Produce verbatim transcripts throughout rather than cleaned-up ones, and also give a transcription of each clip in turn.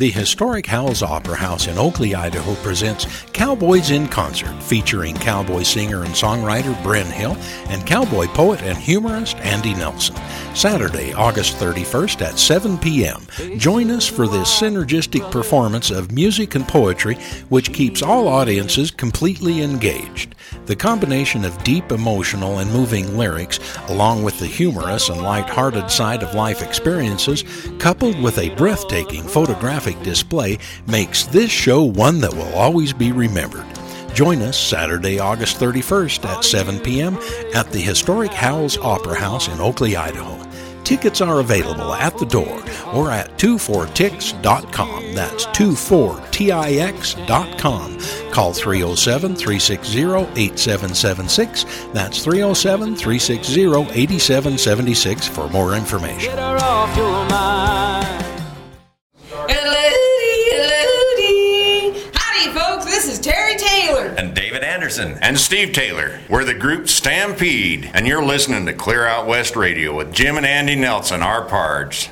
The historic Howells Opera House in Oakley, Idaho presents Cowboys in Concert, featuring cowboy singer and songwriter Bryn Hill and cowboy poet and humorist Andy Nelson. Saturday, August thirty-first at seven p.m. Join us for this synergistic performance of music and poetry, which keeps all audiences completely engaged. The combination of deep emotional and moving lyrics, along with the humorous and light-hearted side of life experiences, coupled with a breathtaking photographic display, makes this show one that will always be remembered. Join us Saturday, August thirty-first at seven p.m. at the historic Howells Opera House in Oakley, Idaho. Tickets are available at the door or at two four tix dot com. That's two four tix dot com. Call three oh seven, three six zero, eight seven seven six. That's three oh seven, three six zero, eight seven seven six for more information. Get her off your mind. Howdy, folks. This is Terry Taylor. And David Anderson. And Steve Taylor. We're the group Stampede. And you're listening to Clear Out West Radio with Jim and Andy Nelson, our pards.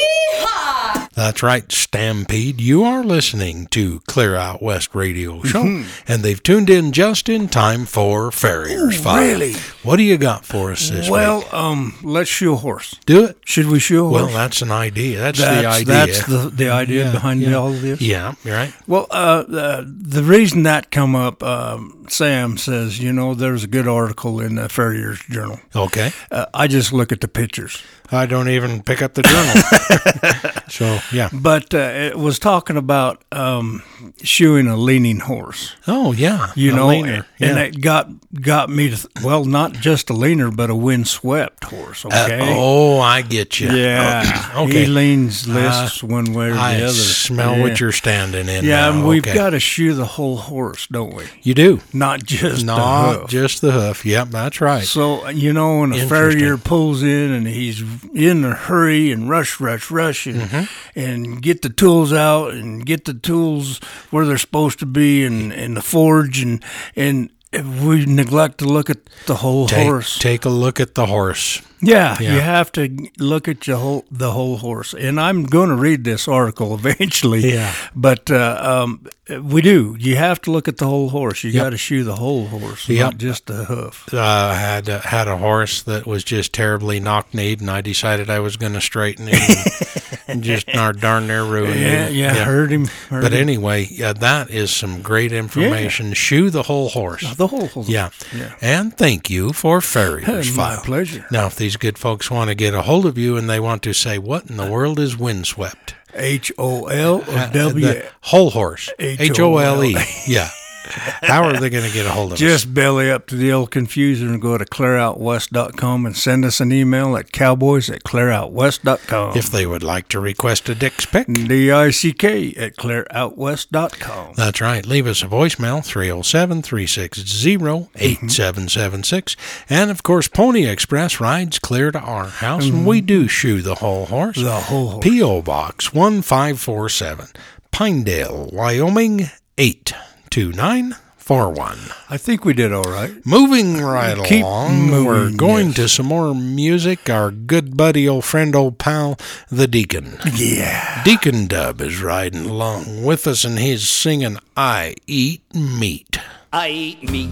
Yeehaw! That's right, Stampede. You are listening to Clear Out West Radio Show. Mm-hmm. And they've tuned in just in time for Farrier's File. Really? What do you got for us this well, week? Well, um, let's shoe a horse. Do it. Should we shoe a horse? Well, that's an idea. That's, that's the idea. That's the, the idea yeah, behind yeah. all of this? Yeah, you're right. Well, uh, uh, the reason that come up, um, Sam says, you know, there's a good article in the Farrier's Journal. Okay. Uh, I just look at the pictures. I don't even pick up the journal. So, yeah. But uh, it was talking about um, shoeing a leaning horse. Oh, yeah. You a know, leaner. and, and yeah. it got got me to, th- well, not just a leaner, but a windswept horse, okay? Uh, oh, I get you. Yeah. Okay. He leans lists uh, one way or the I other. smell yeah. what you're standing in Yeah, now. and we've okay. got to shoe the whole horse, don't we? You do. Not just Not the hoof. just the hoof. Yep, that's right. So, you know, when a farrier pulls in and he's in a hurry and rush, rush, rush, and, mm-hmm. and get the tools out and get the tools where they're supposed to be and, and the forge, and, and we neglect to look at the whole take, horse. Take a look at the horse. Yeah, yeah, you have to look at your whole, the whole horse. And I'm going to read this article eventually. Yeah. But uh, um, we do. You have to look at the whole horse. You yep. got to shoe the whole horse, yep. not just the hoof. I uh, had, uh, had a horse that was just terribly knock-kneed, and I decided I was going to straighten him and, and just darn near ruin yeah, him. Yeah, yeah, heard him. Heard but him. anyway, yeah, that is some great information. Yeah. Shoe the whole horse. The whole horse. Yeah. yeah. And thank you for Farrier's File. My pleasure. Now, if these good folks want to get a hold of you and they want to say, what in the world is windswept? H O L or W? The whole horse. H O L E. Yeah. How are they going to get a hold of Just us? Just belly up to the old confuser and go to clear out west dot com and send us an email at cowboys at clear out west dot com. If they would like to request a Dick's Pick. D I C K at clear out west dot com. That's right. Leave us a voicemail, three oh seven, three six zero, eight seven seven six. And, of course, Pony Express rides clear to our house, mm-hmm. and we do shoe the whole horse. The whole horse. P O. Box one five four seven, Pinedale, Wyoming, eight two nine four one. I think we did all right. Moving right Keep along, moving, we're going yes. to some more music. Our good buddy, old friend, old pal, the Deacon. Yeah. Deacon Dub is riding along with us, and he's singing, I Eat Meat. I eat meat.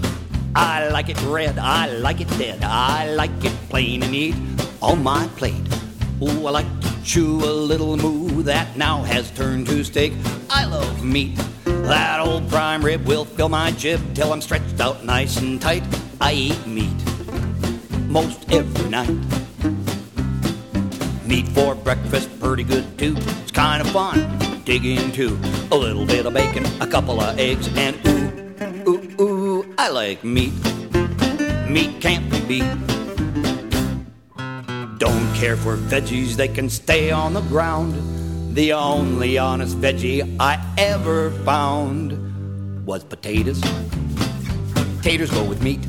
I like it red. I like it dead. I like it plain and neat on my plate. Ooh, I like to chew a little moo that now has turned to steak. I love meat. That old prime rib will fill my jib till I'm stretched out nice and tight. I eat meat most every night. Meat for breakfast, pretty good too. It's kind of fun, dig into a little bit of bacon, a couple of eggs, and ooh, ooh, ooh, I like meat. Meat can't be beat. Don't care for veggies, they can stay on the ground. The only honest veggie I ever found was potatoes. Taters go with meat.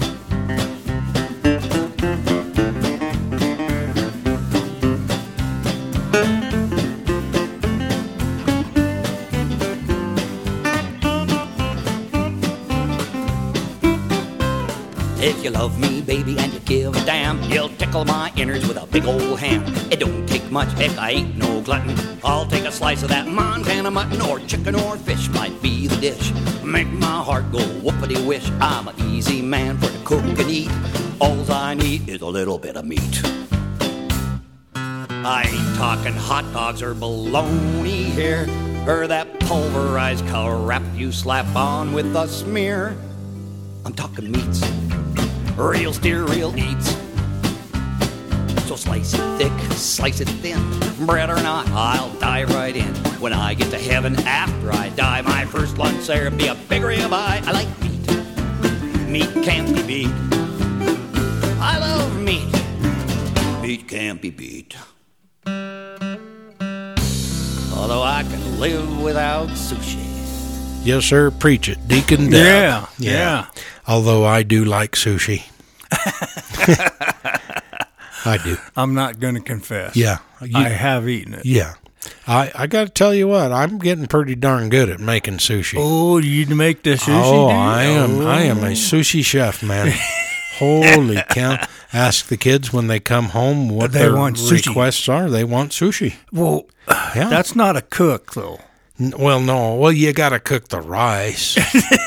If you love me, baby, and you give a damn, you'll tickle my innards with a big old ham. It don't take much, heck, I ain't no glutton. I'll take a slice of that Montana mutton, or chicken or fish might be the dish. Make my heart go whoopity-wish. I'm an easy man for to cook and eat. All I need is a little bit of meat. I ain't talking hot dogs or bologna here, or that pulverized crap you slap on with a smear. I'm talking meats, real steer, real eats. So slice it thick, slice it thin, bread or not, I'll dive right in. When I get to heaven after I die, my first lunch there'll be a big ribeye. I like meat, meat can't be beat. I love meat, meat can't be beat. Although I can live without sushi. Yes, sir. Preach it, Deacon Deb. Yeah, yeah, yeah. Although I do like sushi. I do. I'm not going to confess. Yeah. You, I have eaten it. Yeah. I, I got to tell you what, I'm getting pretty darn good at making sushi. Oh, you make the sushi? Oh, dude? I am. Oh. I am a sushi chef, man. Holy cow. Ask the kids when they come home what They their want sushi. requests are. They want sushi. Well, Yeah. that's not a cook, though. N- Well, no. Well, you got to cook the rice.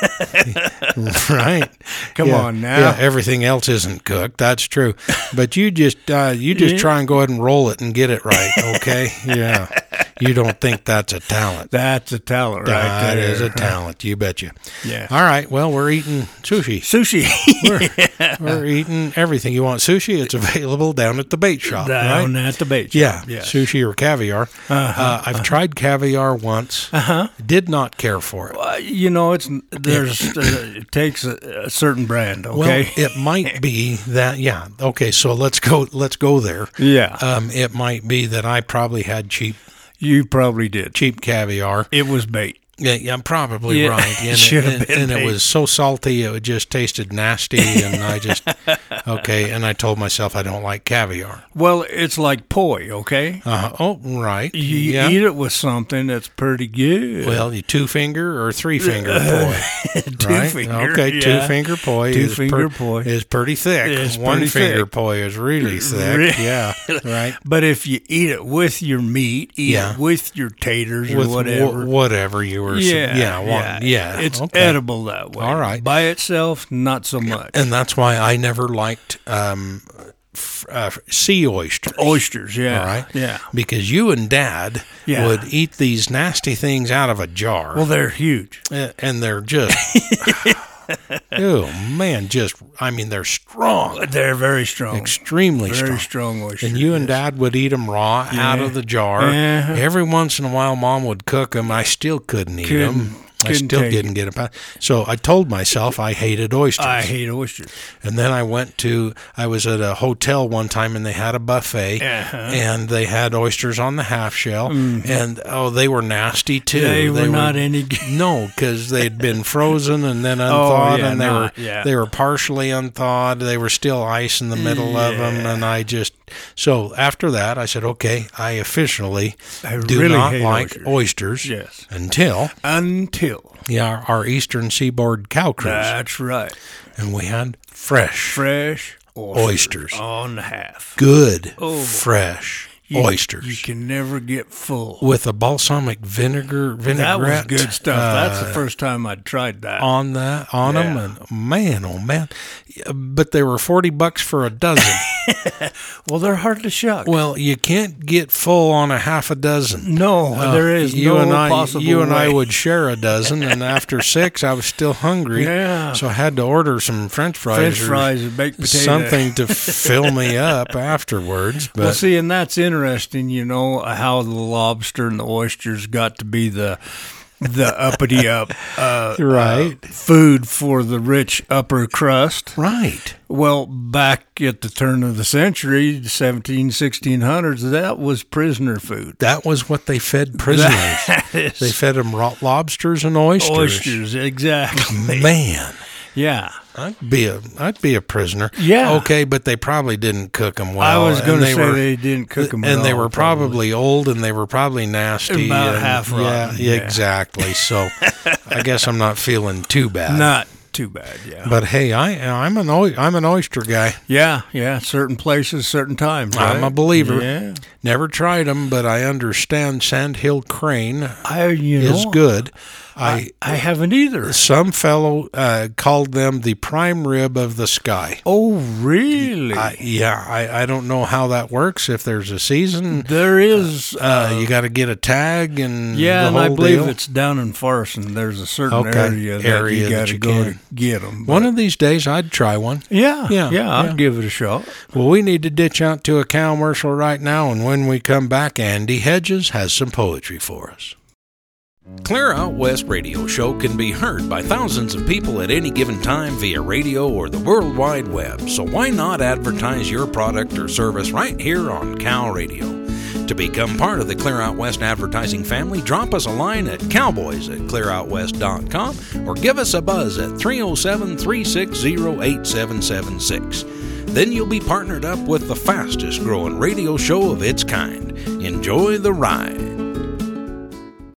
Right? Come Yeah, on now. Yeah, everything else isn't cooked. That's true. But you just uh, you just Yeah. try and go ahead and roll it and get it right, okay? Yeah. You don't think that's a talent. That's a talent, right? That there. is a talent, you betcha. Yeah. All right, well, we're eating sushi. Sushi. We're, we're eating everything. You want sushi? It's available down at the bait shop, Down right? at the bait shop. Yeah, Yes. sushi or caviar. Uh, I've tried caviar once. Uh-huh. Did not care for it. Uh, you know, it's there's uh, it takes a, a certain brand, okay? Well, it might be that. Yeah. Okay. So let's go. Let's go there. Yeah. Um, it might be that I probably had cheap, You probably did. cheap caviar. It was bait. Yeah, yeah, I'm probably Yeah, right. it And, should it, have and, been and it bait. was so salty, it just tasted nasty. And I just, okay. And I told myself I don't like caviar. Well, it's like poi, okay? Uh, oh, right. You yeah. eat it with something that's pretty good. Well, you two finger or three finger poi. two right? finger. Okay, yeah. two finger poi. Two is finger per- poi. is pretty thick. It's One pretty finger thick. poi is really thick. Re- Yeah, right. But if you eat it with your meat, eat Yeah. it with your taters or With whatever. wh- whatever you were. yeah, yeah, one, yeah. It's okay. edible that way. All right. By itself, not so much. And that's why I never liked um, f- uh, sea oysters. Oysters, yeah. All right. Yeah. Because you and Dad Yeah. would eat these nasty things out of a jar. Well, they're huge. Uh, and they're just, oh man, just, I mean, they're strong, They're very strong. extremely Very strong. strong oysters. And you and Dad would eat them raw out of the jar. Uh-huh. Every once in a while, Mom would cook them. I still couldn't eat Couldn't- them. I couldn't still take didn't get them. So I told myself I hated oysters. I hate oysters. And then I went to, I was at a hotel one time and they had a buffet Uh-huh. and they had oysters on the half shell. And, oh, they were nasty too. They were not any good. No, because they'd been frozen and then unthawed Oh, yeah, and they not- were yeah. they were partially unthawed. They were still ice in the middle of them. And I just, so after that, I said, okay, I officially I do really not hate like oysters. oysters, Yes. until Until. yeah, our Eastern Seaboard cow cruise. That's right. And we had fresh, Fresh Oysters. on the half. good, Oh. fresh You- oysters. You can never get full. with a balsamic vinegar vinaigrette. That was good stuff. That's uh, the first time I'd tried that. on that on them, Yeah. and man, oh man! Yeah, but they were forty bucks for a dozen. Well, they're hard to shuck. Well, you can't get full on a half a dozen. no, Uh, there is you no and I, possible You and I way. would share a dozen, and after six, I was still hungry. Yeah. So I had to order some French fries, French or fries and baked potato. something to fill me up afterwards. But Well, see, and that's interesting, you know, how the lobster and the oysters got to be the the uppity up uh, Right. uh, food for the rich upper crust. right. Well, back at the turn of the century, seventeen, sixteen hundreds, that was prisoner food. That was what they fed prisoners. That is- They fed them raw lobsters and oysters. Oysters, exactly. Man, Yeah. I'd be a I'd be a prisoner. Yeah. Okay, but they probably didn't cook them well. I was and going to they say were- they didn't cook them and they were probably, old, and they were probably nasty. About and- half yeah, rotten, yeah. exactly. So I guess I'm not feeling too bad. Not too bad, yeah. But hey, I I'm an oy- I'm an oyster guy. Yeah, yeah. Certain places, certain times. Right? I'm a believer. Yeah. Never tried them, but I understand Sandhill crane I, you is know, good. I, I haven't either. Some fellow uh, called them the prime rib of the sky. Oh, really? I, yeah, I, I don't know how that works. If there's a season, there is. Uh, Uh, you got to get a tag and yeah, the and whole I believe deal. it's down in Farson. There's a certain Okay. area that Area you that got to you go can. to get them. One of these days, I'd try one. yeah, Yeah, yeah, I'll yeah. give it a shot. Well, we need to ditch out to a commercial right now, and when we come back, Andy Hedges has some poetry for us. Clear Out West radio show can be heard by thousands of people at any given time via radio or the World Wide Web, so why not advertise your product or service right here on Cal Radio? To become part of the Clear Out West advertising family, drop us a line at cowboys at clear out west dot com or give us a buzz at three oh seven, three six oh, eight seven seven six. Then you'll be partnered up with the fastest growing radio show of its kind. Enjoy the ride.